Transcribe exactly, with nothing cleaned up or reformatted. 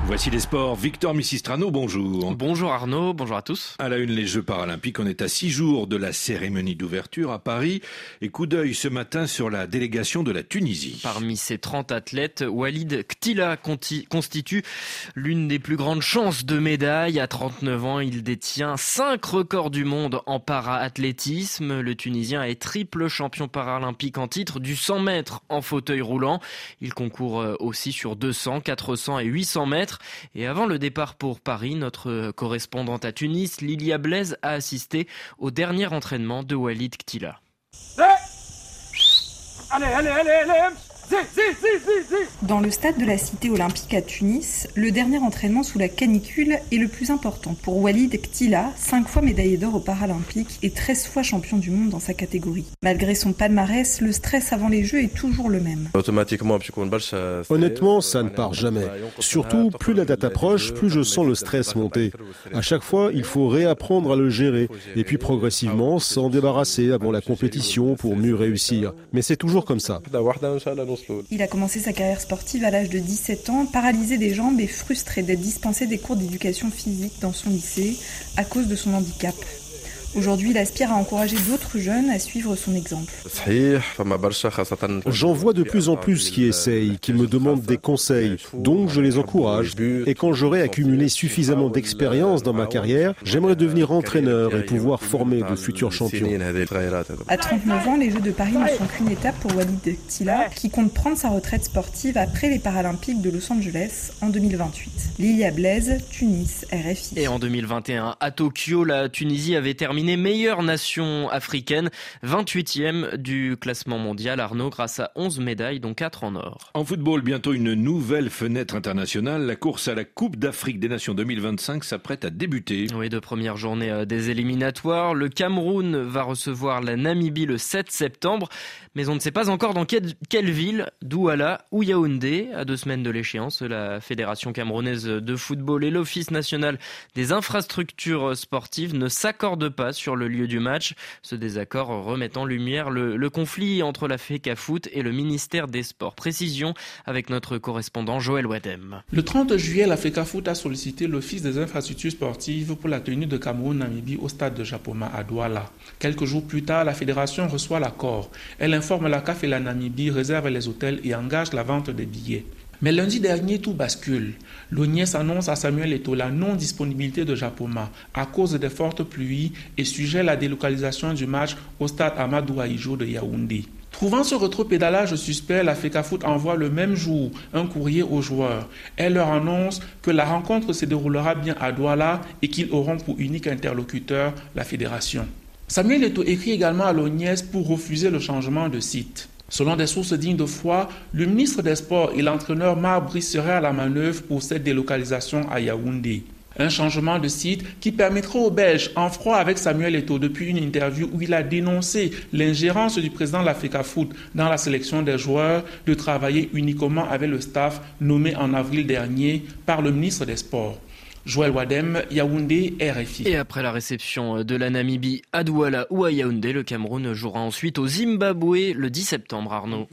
Voici les sports. Victor Missistrano, bonjour. Bonjour Arnaud, bonjour à tous. À la une, les Jeux paralympiques, on est à six jours de la cérémonie d'ouverture à Paris. Et coup d'œil ce matin sur la délégation de la Tunisie. Parmi ces trente athlètes, Walid Ktila constitue l'une des plus grandes chances de médaille. À trente-neuf ans, il détient cinq records du monde en para-athlétisme. Le Tunisien est triple champion paralympique en titre du cent mètres en fauteuil roulant. Il concourt aussi sur deux cents, quatre cents et huit cents mètres. Et avant le départ pour Paris, notre correspondante à Tunis, Lilia Blaise, a assisté au dernier entraînement de Walid Ktila. Allez, allez, allez, allez. Dans le stade de la Cité olympique à Tunis, le dernier entraînement sous la canicule est le plus important pour Walid Ktila, cinq fois médaillé d'or aux Paralympiques et treize fois champion du monde dans sa catégorie. Malgré son palmarès, le stress avant les Jeux est toujours le même. Honnêtement, ça ne part jamais. Surtout, plus la date approche, plus je sens le stress monter. À chaque fois, il faut réapprendre à le gérer et puis progressivement s'en débarrasser avant la compétition pour mieux réussir. Mais c'est toujours comme ça. Il a commencé sa carrière sportive à l'âge de dix-sept ans, paralysé des jambes et frustré d'être dispensé des cours d'éducation physique dans son lycée à cause de son handicap. Aujourd'hui, il aspire à encourager d'autres jeunes à suivre son exemple. J'en vois de plus en plus qui essayent, qui me demandent des conseils, donc je les encourage. Et quand j'aurai accumulé suffisamment d'expérience dans ma carrière, j'aimerais devenir entraîneur et pouvoir former de futurs champions. À trente-neuf ans, les Jeux de Paris ne sont qu'une étape pour Walid Ktila, qui compte prendre sa retraite sportive après les Paralympiques de Los Angeles en deux mille vingt-huit. Lilia Blaise, Tunis, R F I. Et en deux mille vingt et un, à Tokyo, la Tunisie avait terminé meilleure nation africaine, vingt-huitième du classement mondial, Arnaud, grâce à onze médailles, dont quatre en or. En football, bientôt une nouvelle fenêtre internationale. La course à la Coupe d'Afrique des Nations deux mille vingt-cinq s'apprête à débuter. Oui, de première journée des éliminatoires. Le Cameroun va recevoir la Namibie le sept septembre, mais on ne sait pas encore dans quelle, quelle ville, Douala ou Yaoundé. À deux semaines de l'échéance, la Fédération camerounaise de football et l'Office national des infrastructures sportives ne s'accordent pas sur le lieu du match. Ce désaccord remet en lumière le, le conflit entre la FECAFOOT et le ministère des Sports. Précision avec notre correspondant Joël Wadem. Le trente juillet, la FECAFOOT a sollicité l'Office des infrastructures sportives pour la tenue de Cameroun-Namibie au stade de Japoma à Douala. Quelques jours plus tard, la fédération reçoit l'accord. Elle informe la C A F et la Namibie, réserve les hôtels et engage la vente des billets. Mais lundi dernier, tout bascule. L'O N I E S annonce à Samuel Eto'o la non-disponibilité de Japoma à cause des fortes pluies et suggère la délocalisation du match au stade Amadou Ahidjo de Yaoundé. Trouvant ce rétropédalage suspect, la FECAFOOT envoie le même jour un courrier aux joueurs. Elle leur annonce que la rencontre se déroulera bien à Douala et qu'ils auront pour unique interlocuteur la fédération. Samuel Eto'o écrit également à l'O N I E S pour refuser le changement de site. Selon des sources dignes de foi, le ministre des Sports et l'entraîneur Marc Brice seraient à la manœuvre pour cette délocalisation à Yaoundé. Un changement de site qui permettrait aux Belges, en froid avec Samuel Eto'o depuis une interview où il a dénoncé l'ingérence du président de la FECAFOOT dans la sélection des joueurs, de travailler uniquement avec le staff nommé en avril dernier par le ministre des Sports. Joël Wadem, Yaoundé, R F I. Et après la réception de la Namibie à Douala ou à Yaoundé, le Cameroun jouera ensuite au Zimbabwe le dix septembre, Arnaud.